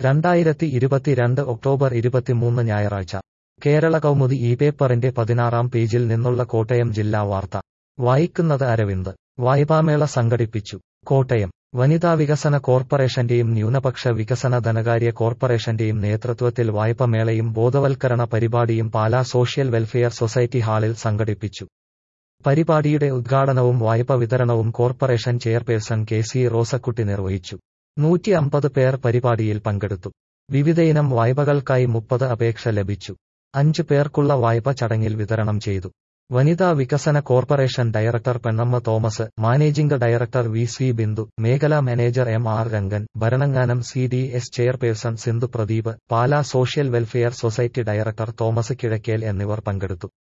2022 October 23 ഞായറാഴ്ച കേരള കൗമുദി ഈ പേപ്പറിന്റെ 16-ാം പേജിൽ നിന്നുള്ള കോട്ടയം ജില്ലാ വാർത്ത വായിക്കുന്നത് അരവിന്ദ്. വായ്പാമേള സംഘടിപ്പിച്ചു. കോട്ടയം വനിതാ വികസന കോർപ്പറേഷന്റെയും ന്യൂനപക്ഷ വികസന ധനകാര്യ കോർപ്പറേഷന്റെയും നേതൃത്വത്തിൽ വായ്പമേളയും ബോധവൽക്കരണ പരിപാടിയും പാലാ സോഷ്യൽ വെൽഫെയർ സൊസൈറ്റി ഹാളിൽ സംഘടിപ്പിച്ചു. പരിപാടിയുടെ ഉദ്ഘാടനവും വായ്പ വിതരണവും കോർപ്പറേഷൻ ചെയർപേഴ്സൺ കെ.സി. റോസക്കുട്ടി നിർവഹിച്ചു. 150 പേർ പരിപാടിയിൽ പങ്കെടുത്തു. വിവിധയിനം വായ്പകൾക്കായി 30 അപേക്ഷ ലഭിച്ചു. 5 പേർക്കുള്ള വായ്പ ചടങ്ങിൽ വിതരണം ചെയ്തു. വനിതാ വികസന corporation director Pennamma Thomas, managing director V C. Bindu, മേഖലാ manager M R. Rangan, Bharananganam C D S chairperson Sindhu Pradeep, Pala social welfare society director Thomas Kizhakkel എന്നിവർ പങ്കെടുത്തു.